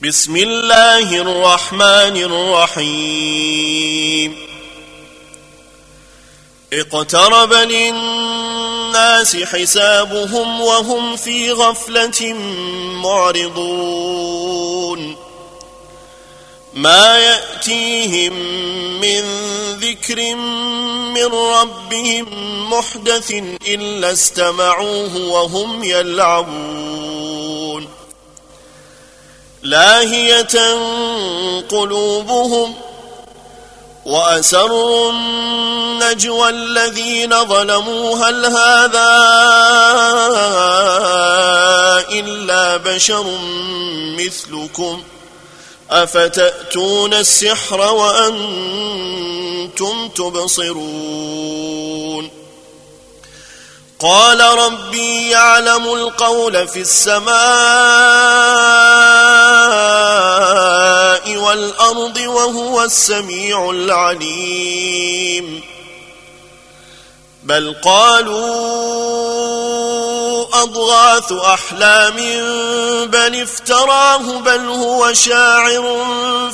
بسم الله الرحمن الرحيم اقترب للناس حسابهم وهم في غفلة معرضون ما يأتيهم من ذكر من ربهم محدث إلا استمعوه وهم يلعبون لاهية قلوبهم وأسروا النجوى الذين ظلموا هل هذا إلا بشر مثلكم أفتأتون السحر وأنتم تبصرون قال ربي يعلم القول في السماء والأرض وهو السميع العليم بل قالوا أضغاث أحلام بل افتراه بل هو شاعر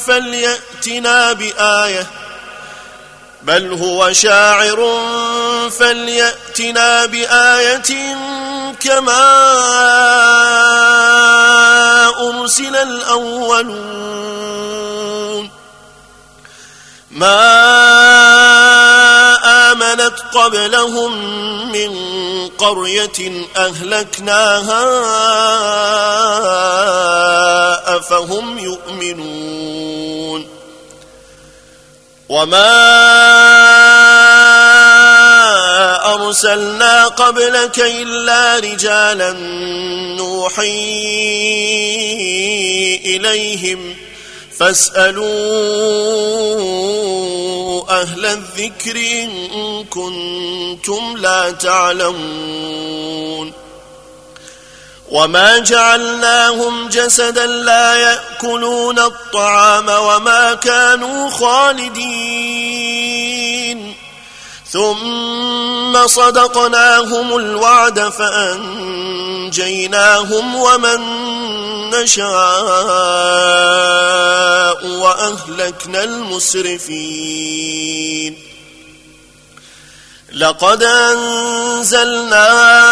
فليأتنا بآية كما أرسل الأولون ما آمنت قبلهم من قرية أهلكناها أفهم يؤمنون وما أرسلنا قبلك إلا رجالا نوحي إليهم فاسألوا أهل الذكر إن كنتم لا تعلمون وما جعلناهم جسدا لا يأكلون الطعام وما كانوا خالدين ثم صدقناهم الوعد فأنجيناهم ومن نشاء وأهلكنا المسرفين لقد أنزلنا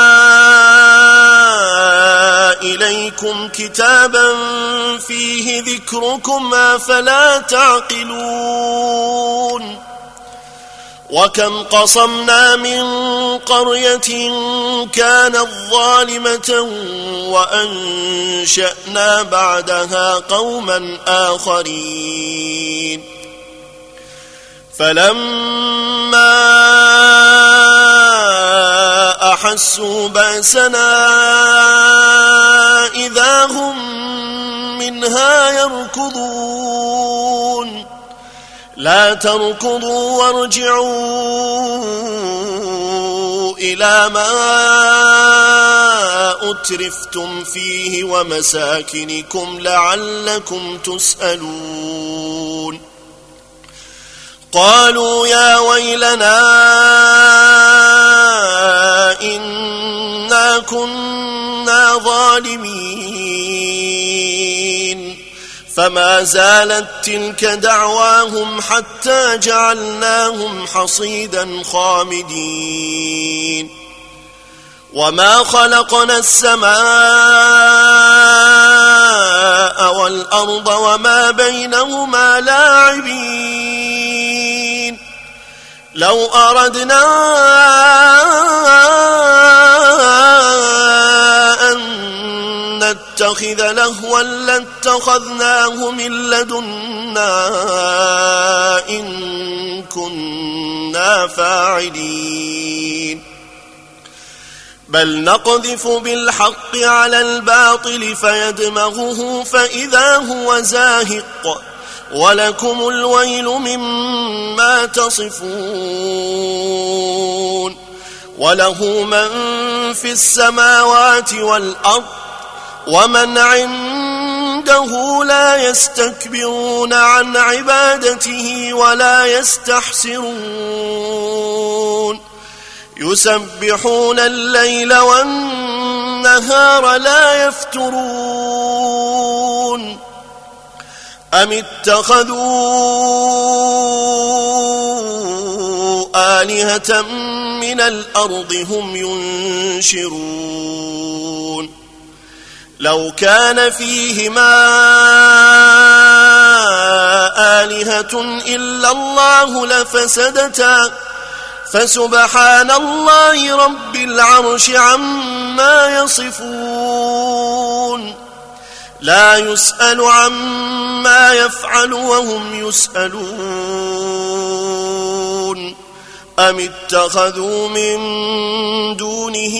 إليكم كتابا فيه ذكركم أفلا تعقلون وكم قصمنا من قرية كانت ظالمة وأنشأنا بعدها قوما آخرين فلما أحسوا بأسنا إذا هم منها يركضون لا تركضوا وارجعوا إلى ما أترفتم فيه ومساكنكم لعلكم تسألون قالوا يا ويلنا إنا كنا ظالمين فما زالت تلك دعواهم حتى جعلناهم حصيدا خامدين وما خلقنا السماء والأرض وما بينهما لاعبين لو أردنا أن نتخذ لهوا لاتخذناه من لدنا إن كنا فاعلين بل نقذف بالحق على الباطل فيدمغه فإذا هو زاهق ولكم الويل مما تصفون وله من في السماوات والأرض ومن عنده لا يستكبرون عن عبادته ولا يستحسرون يسبحون الليل والنهار لا يفترون أم اتخذوا آلهة من الأرض هم ينشرون لو كان فيهما آلهة إلا الله لفسدتا فسبحان الله رب العرش عما يصفون لا يسأل عما يفعل وهم يسألون أم اتخذوا من دونه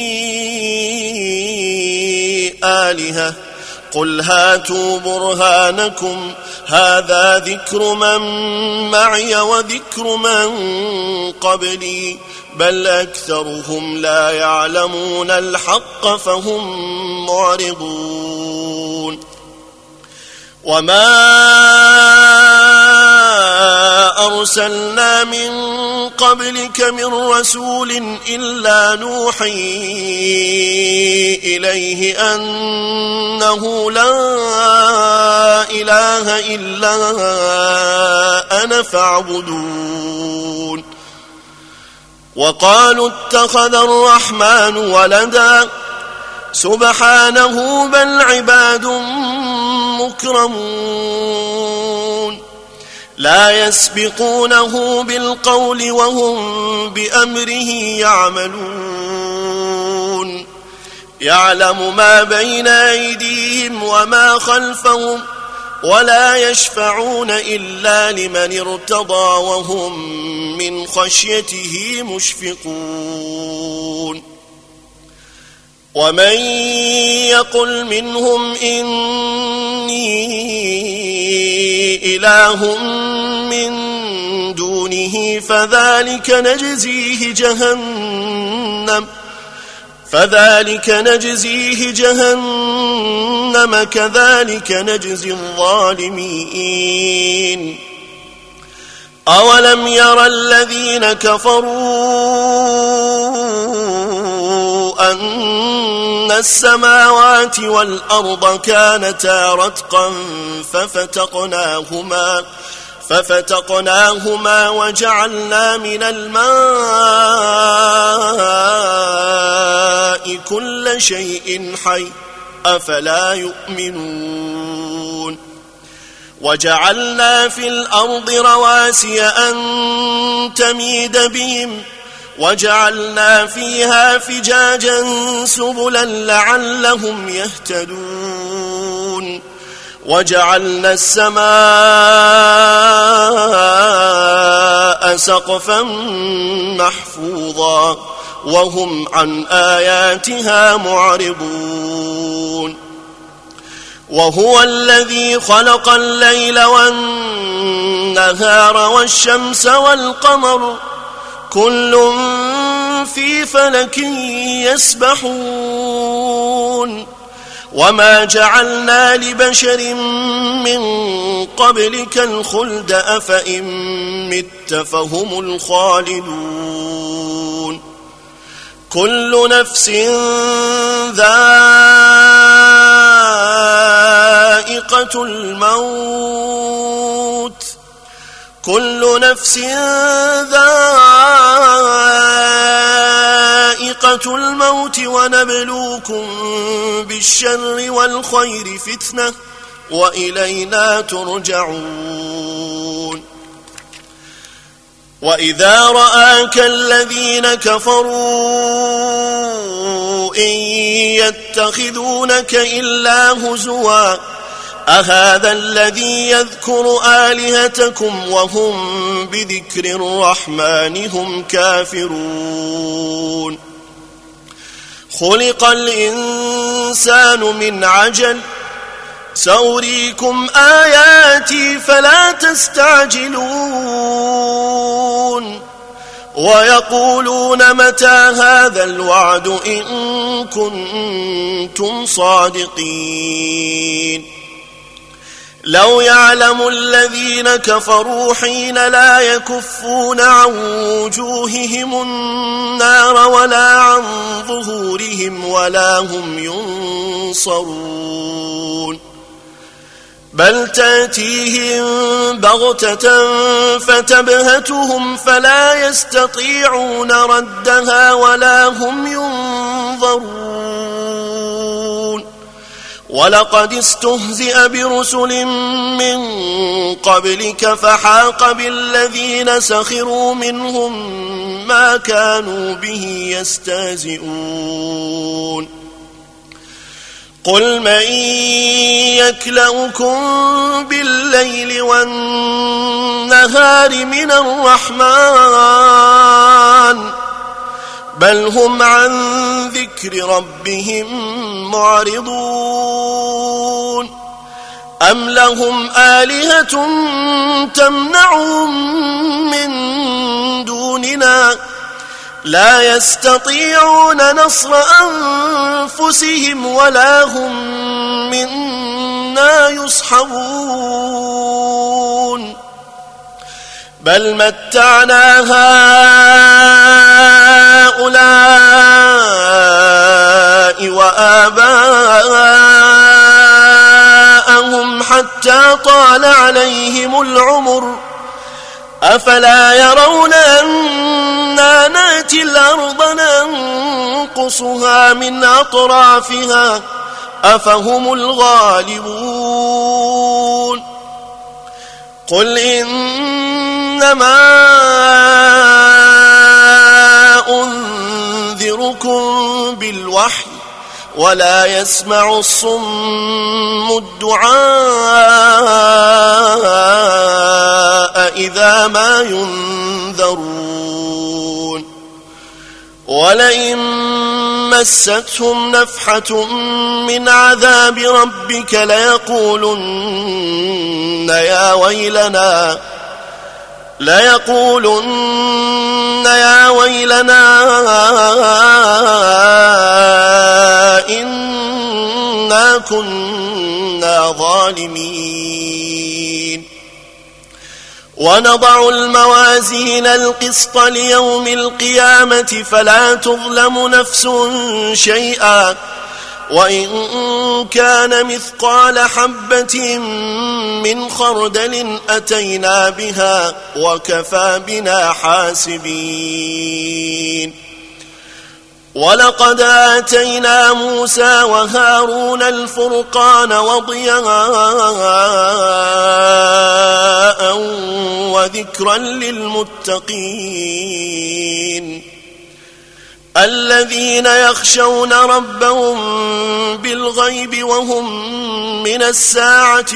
آلهة قل هاتوا برهانكم هذا ذكر من معي وذكر من قبلي بل أكثرهم لا يعلمون الحق فهم معرضون وما أرسلنا من قبلك من رسول إلا نوحي إليه أنه لا إله إلا أنا فاعبدون وقالوا اتخذ الرحمن ولدا سبحانه بل عباد مكرمون لا يسبقونه بالقول وهم بأمره يعملون يعلم ما بين أيديهم وما خلفهم ولا يشفعون إلا لمن ارتضى وهم من خشيته مشفقون ومن يقل منهم إني إله من دونه فذلك نجزيه جهنم كذلك نجزي الظالمين أولم يرى الذين كفروا أن السماوات والأرض كانتا رتقا ففتقناهما وجعلنا من الماء كل شيء حي أفلا يؤمنون وجعلنا في الأرض رواسي أن تميد بهم وجعلنا فيها فجاجا سبلا لعلهم يهتدون وجعلنا السماء سقفا محفوظا وهم عن آياتها معرضون وهو الذي خلق الليل والنهار والشمس والقمر كل في فلك يسبحون وما جعلنا لبشر من قبلك الخلد أفإن مت فهم الخالدون كل نفس ذائقة الموت كل نفس ذائقة الموت ونبلوكم بالشر والخير فتنة وإلينا ترجعون وإذا رآك الذين كفروا إن يتخذونك إلا هزوا أهذا الذي يذكر آلهتكم وهم بذكر الرحمن هم كافرون خلق الإنسان من عجل سأريكم آياتي فلا تستعجلون ويقولون متى هذا الوعد إن كنتم صادقين لو يعلم الذين كفروا حين لا يكفون عن وجوههم النار ولا عن ظهورهم ولا هم ينصرون بل تأتيهم بغتة فتبهتهم فلا يستطيعون ردها ولا هم ينظرون ولقد استهزئ برسل من قبلك فحاق بالذين سخروا منهم ما كانوا به يستهزئون قل من يكلؤكم بالليل والنهار من الرحمن بل هم عن ذكر ربهم معرضون أم لهم آلهة تمنعهم من دوننا لا يستطيعون نصر أنفسهم ولا هم منا يصحبون بل متعنا هؤلاء وآباءهم حتى طال عليهم العمر أفلا يرون أنا نأتي الأرض ننقصها من أطرافها أفهم الغالبون قل إنما أنذركم بالوحي ولا يسمع الصم الدعاء إذا ما ينذرون ولئن مستهم نفحة من عذاب ربك ليقولن يا ويلنا إنا كنا ظالمين ونضع الموازين القسط ليوم القيامة فلا تظلم نفس شيئا وإن كان مثقال حبة من خردل أتينا بها وكفى بنا حاسبين ولقد آتينا موسى وهارون الفرقان وضياء وذكرا للمتقين الذين يخشون ربهم بالغيب وهم من الساعة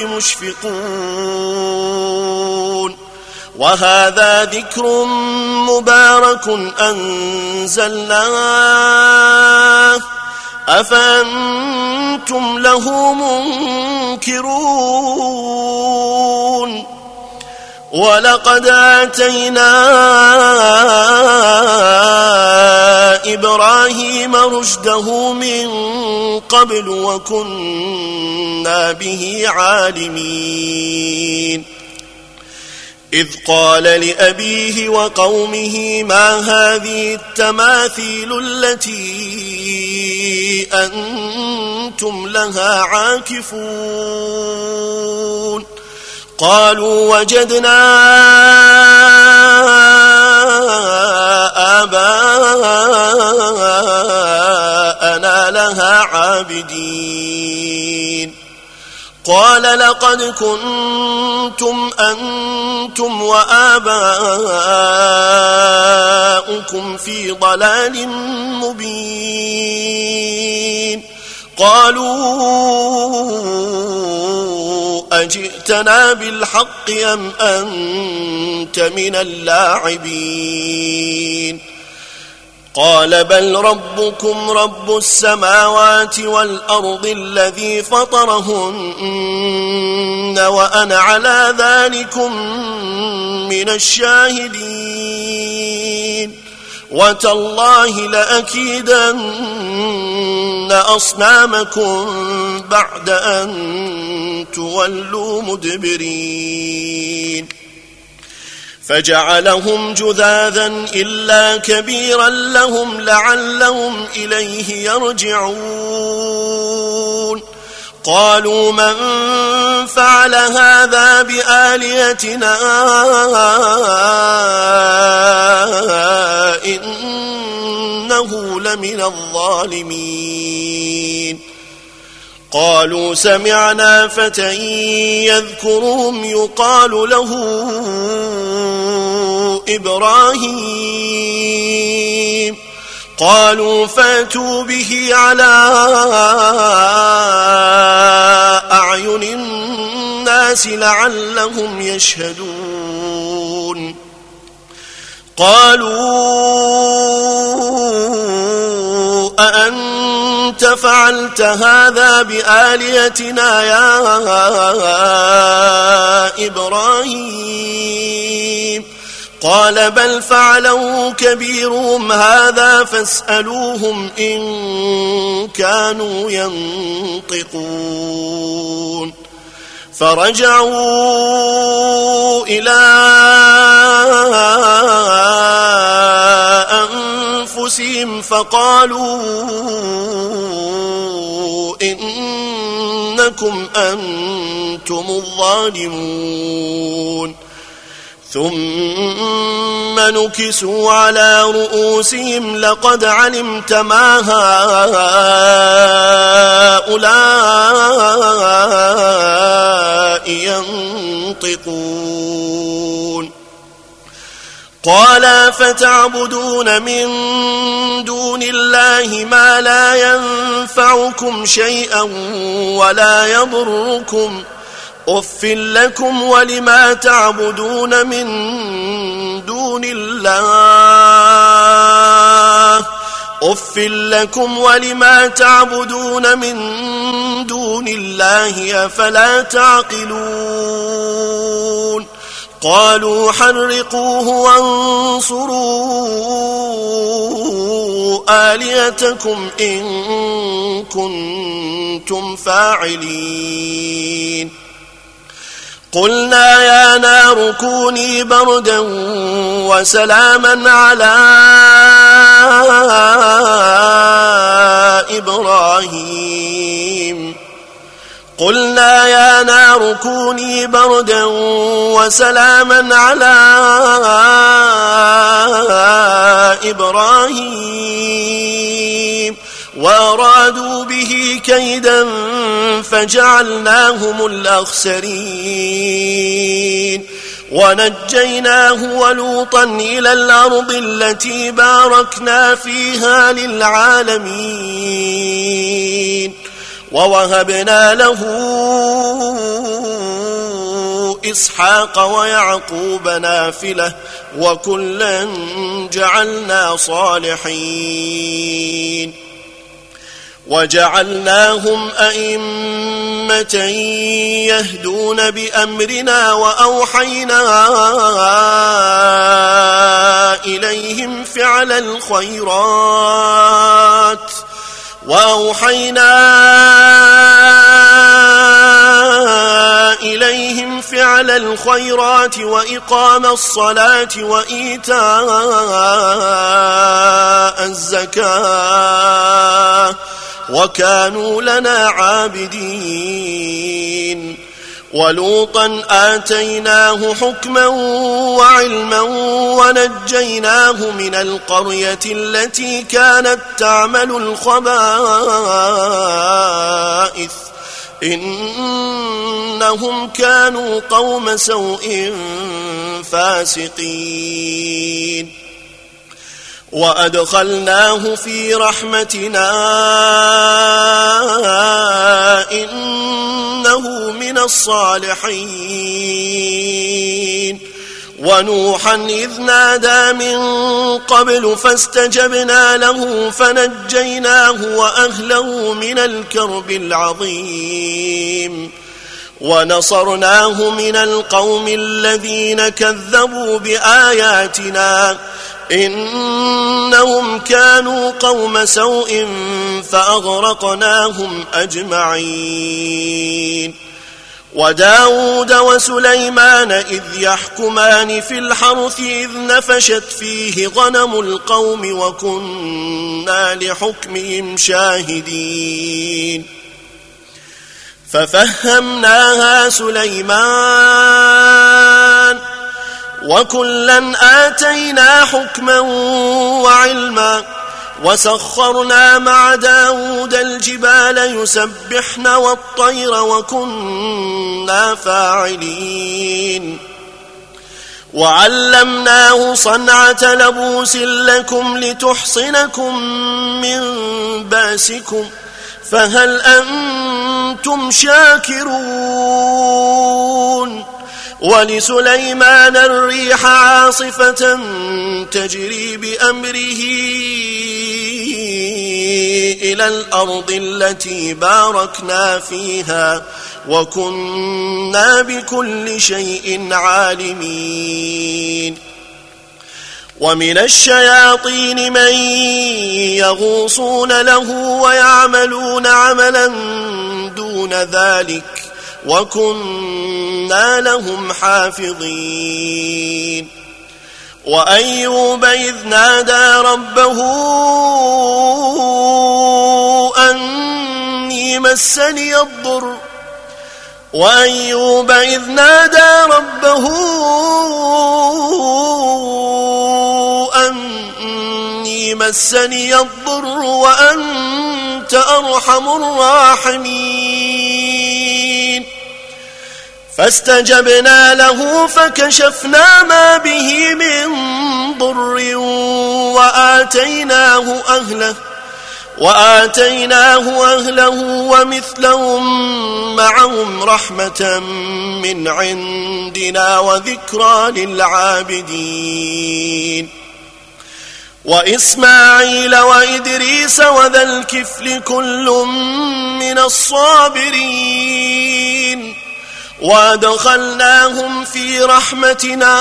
مشفقون وهذا ذكر مبارك أنزلناه أفأنتم له منكرون ولقد آتينا إبراهيم رشده من قبل وكنا به عالمين إذ قال لأبيه وقومه ما هذه التماثيل التي أنتم لها عاكفون قالوا وجدنا آباءنا لها عابدين قال لقد كنتم أنتم وآباؤكم في ضلال مبين قالوا أجئتنا بالحق أم أنت من اللاعبين قال بل ربكم رب السماوات والأرض الذي فطرهن وأنا على ذلكم من الشاهدين وتالله لأكيدن أصنامكم بعد أن تولوا مدبرين فجعلهم جذاذا إلا كبيرا لهم لعلهم إليه يرجعون قالوا من فعل هذا بآلهتنا إنه لمن الظالمين. قالوا سمعنا فتى يذكرهم يقال له إبراهيم. قالوا فاتوا به على أعين الناس لعلهم يشهدون. قالوا أأنت فعلت هذا بآلهتنا يا إبراهيم؟ قال بل فعله كبيرهم هذا فاسألوهم إن كانوا ينطقون. فرجعوا إلى أنفسهم فقالوا إنكم أنتم الظالمون. ثم نكسوا على رؤوسهم لقد علمت ما هؤلاء ينطقون. قال فتعبدون من دون الله ما لا ينفعكم شيئا ولا يضركم أف لكم ولما تعبدون من دون الله أف لكم ولما تعبدون من دون الله أفلا تعقلون. قالوا حرقوه وانصروا آلهتكم إن كنتم فاعلين. قلنا يا نار كوني بردا وسلاما على إبراهيم. قلنا يا نار كوني بردا وسلاما على إبراهيم وأرادوا به كيدا فجعلناهم الأخسرين. ونجيناه ولوطا إلى الأرض التي باركنا فيها للعالمين. ووهبنا له إسحاق ويعقوب نافلة وكلا جعلنا صالحين. وجعلناهم أئمة يهدون بأمرنا وأوحينا إليهم فعل الخيرات وإقام الصلاة وإيتاء الزكاة وكانوا لنا عابدين. ولوطا آتيناه حكما وعلما ونجيناه من القرية التي كانت تعمل الخبائث إنهم كانوا قوم سوء فاسقين. وأدخلناه في رحمتنا إنه من الصالحين. ونوحا إذ نادى من قبل فاستجبنا له فنجيناه وأهله من الكرب العظيم. ونصرناه من القوم الذين كذبوا بآياتنا إنهم كانوا قوم سوء فأغرقناهم أجمعين. وداود وسليمان إذ يحكمان في الحرث إذ نفشت فيه غنم القوم وكنا لحكمهم شاهدين. ففهمناها سليمان وكلا آتينا حكما وعلما وسخرنا مع داود الجبال يسبحن والطير وكنا فاعلين وعلمناه صنعة لبوس لكم لتحصنكم من باسكم فهل أنتم شاكرون ولسليمان الريح عاصفة تجري بأمره إلى الأرض التي باركنا فيها وكنا بكل شيء عالمين ومن الشياطين من يغوصون له ويعملون عملا دون ذلك وكنا لهم حافظين وأيوب إذ نادى ربه أني مسني الضر وأنت أرحم الراحمين فاستجبنا له فكشفنا ما به من ضر وآتيناه أهله ومثلهم معهم رحمة من عندنا وذكرى للعابدين وإسماعيل وإدريس وذا الكفل كل من الصابرين وأدخلناهم في رحمتنا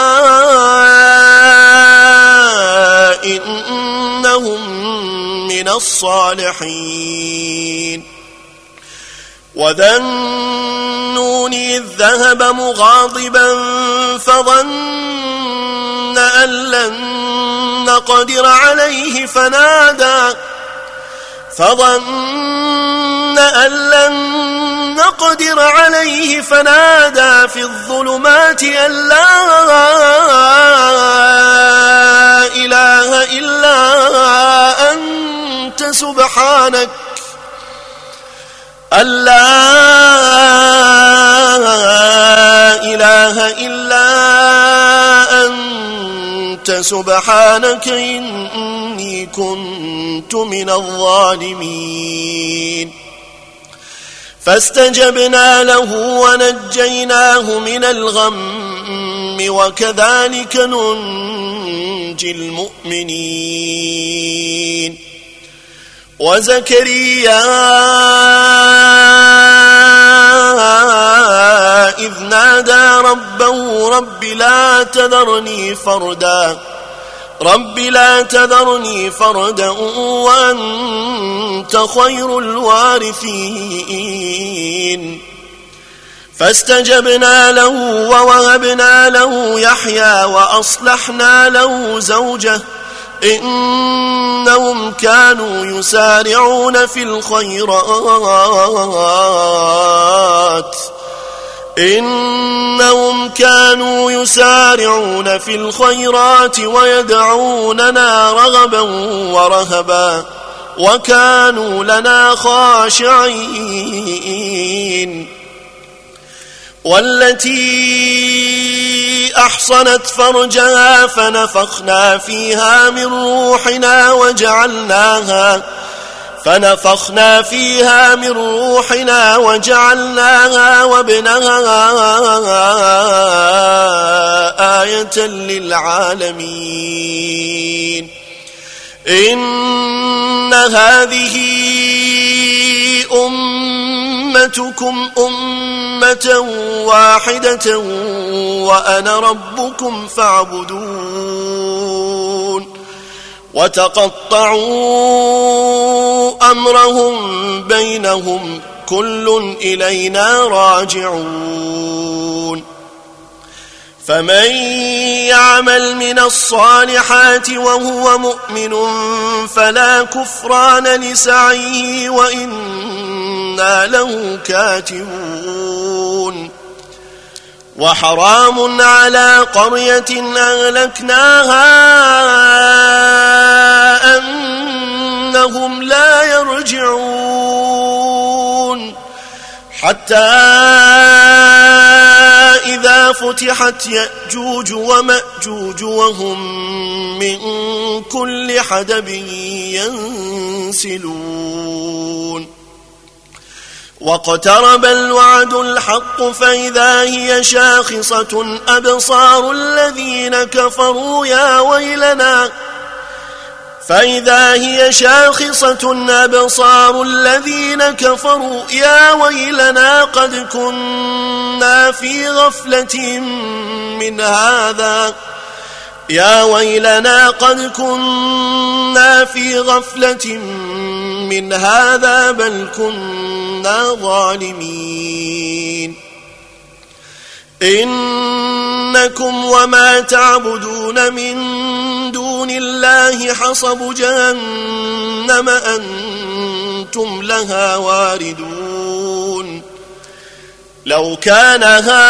إنهم من الصالحين وذا النون إذ ذهب مغاضبا فظن أن لن نقدر عليه فنادى في الظلمات أن لا إله إلا أنت سبحانك إني كنت من الظالمين فاستجبنا له ونجيناه من الغم وكذلك ننجي المؤمنين وزكريا إذ نادى ربه رب لا تذرني فردا وأنت خير الوارثين فاستجبنا له ووهبنا له يحيى وأصلحنا له زوجه إنهم كانوا يسارعون في الخيرات ويدعوننا رغبا ورهبا وكانوا لنا خاشعين والتي أحصنت فرجها فنفخنا فيها من روحنا وجعلناها وابنها آية للعالمين إن هذه أمتكم أمة واحدة وأنا ربكم فاعبدون وتقطعوا أمرهم بينهم كل إلينا راجعون فمن يعمل من الصالحات وهو مؤمن فلا كفران لسعيه وإنا وإنا له كاتبون وحرام على قرية أهلكناها أنهم لا يرجعون حتى إذا فتحت يأجوج ومأجوج وهم من كل حدب ينسلون واقترب الوعد الحق فإذا هي شاخصة أبصار الذين كفروا يا ويلنا قد كنا في غفلة من هذا بل كنا ظالمين إنكم وما تعبدون من دون الله حصب جهنم أنتم لها واردون لو كان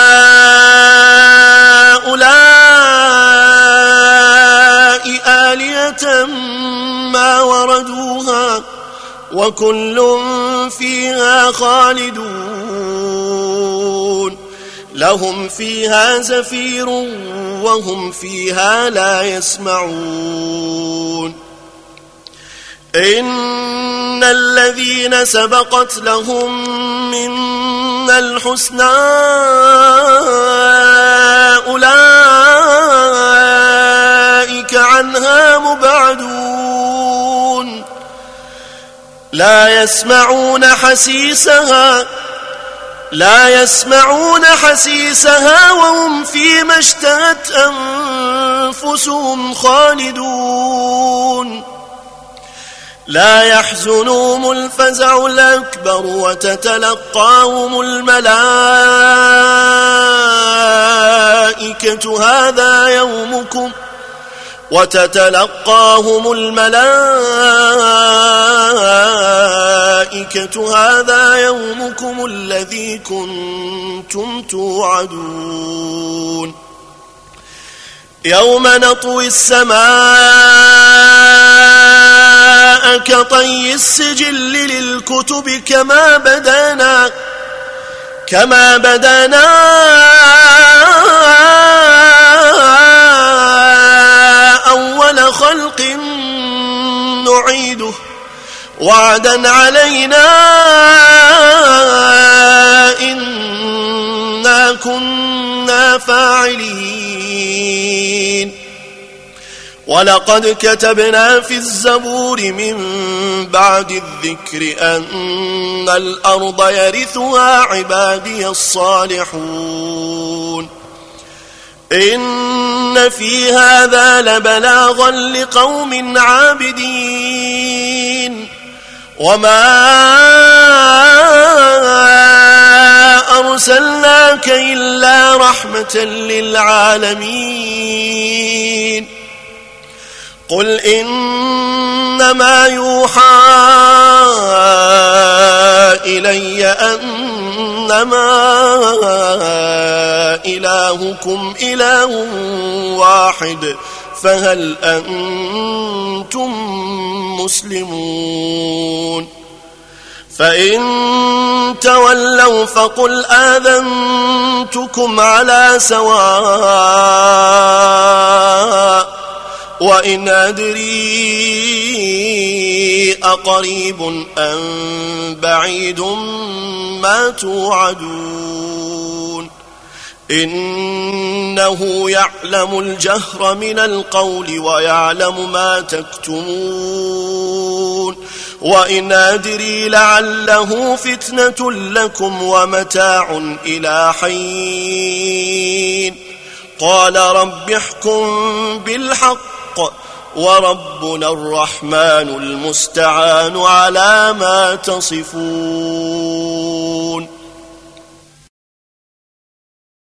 هؤلاء آلهة ما وردوها وكل فيها خالدون لهم فيها زفير وهم فيها لا يسمعون إن الذين سبقت لهم منا الحسنى أولئك عنها مبعدون لا يسمعون حسيسها وهم فيما اشتهت أنفسهم خالدون لا يحزنهم الفزع الأكبر وتتلقاهم الملائكة هذا يومكم الذي كنتم توعدون يوم نطوي السماء كطي السجل للكتب كما بدانا أول خلق نعيده وعدا علينا إنا كنا فاعلين ولقد كتبنا في الزبور من بعد الذكر أن الأرض يرثها عبادي الصالحون إن في هذا لبلاغا لقوم عابدين وما أرسلناك إلا رحمة للعالمين قل إنما يوحى إلي أنما إلهكم إله واحد فهل أنتم مسلمون فإن تولوا فقل آذنتكم على سواء وإن أدري أقريب أم بعيد ما توعدون إنه يعلم الجهر من القول ويعلم ما تكتمون وإن أدري لعله فتنة لكم ومتاع إلى حين قال رب احكم بالحق وربنا الرحمن المستعان على ما تصفون